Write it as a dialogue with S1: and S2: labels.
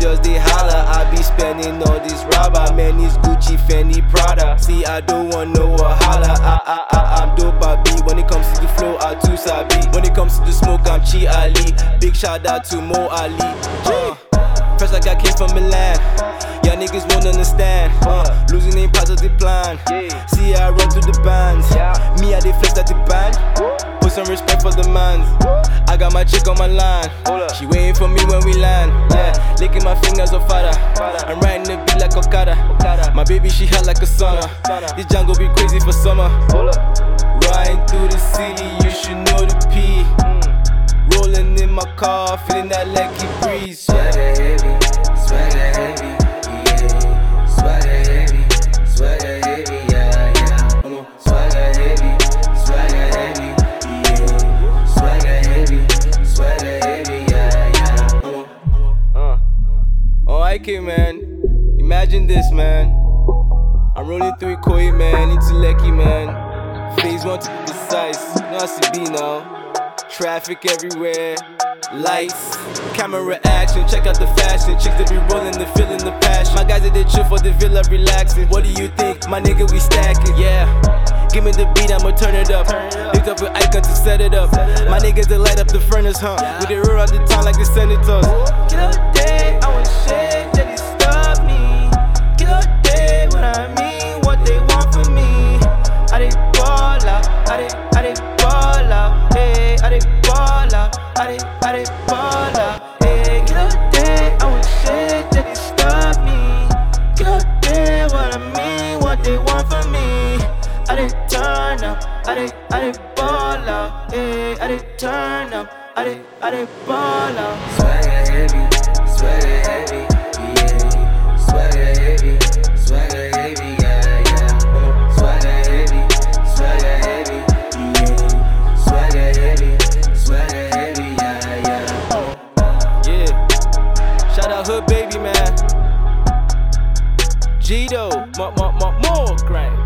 S1: just they holla. I be spending all this rubber, man, it's Gucci, Fendi, Prada. See, I don't want no wahala. I'm dope, I be. When it comes to the flow, I too sabi. When it comes to the smoke, I'm Chi Ali. Big shout out to Mo Ali. Fresh like I came from Milan. Y'all niggas won't understand. Losing ain't part of the plan. See, I run through the bands. Me, I dey flex at the band. Put some respect for the mans. I got my chick on my line. She waiting for me when we land. Licking my fingers off father. I'm riding the beat like Okada. My baby, she hot like a sauna. This jungle be crazy for summer. Riding through the city, you should know the P. Rolling in my car, feeling that lucky breeze.
S2: Swagger heavy, yeah. Swagger heavy, yeah, yeah. Swagger heavy, yeah. Swagger heavy, yeah, yeah.
S1: Oh, IK, man. Imagine this, man. I'm rolling through Ikoyi, man, into Lekki, man. Phase 1 to be precise. You know how to be now. Traffic everywhere, lights, camera action. Check out the fashion, chicks that be rolling, they feeling the passion. My guys that they chill for the villa, relaxing. What do you think, my nigga? We stacking, yeah. Give me the beat, I'ma turn it up. Lift up an icon to set it up. My niggas that light up the furnace, huh? We they roll out the town like the senators. Kill day, I want shit that they stop me. Kill day, what I mean, what they want from me. I dey ball out, I dey ball out, hey, I dey ball out, I dey ball out, hey. Kill day, I want shit that they stop me. Kill day, what I mean, what they want from me. I dey turn up, I dey ball out, hey, I dey turn up, I dey ball out.
S2: Swagger heavy, yeah. Swagger heavy, yeah, yeah. Swagger heavy, yeah. Swagger heavy, yeah, yeah.
S1: Yeah, shout out Hood Baby, man. Gito, more grind.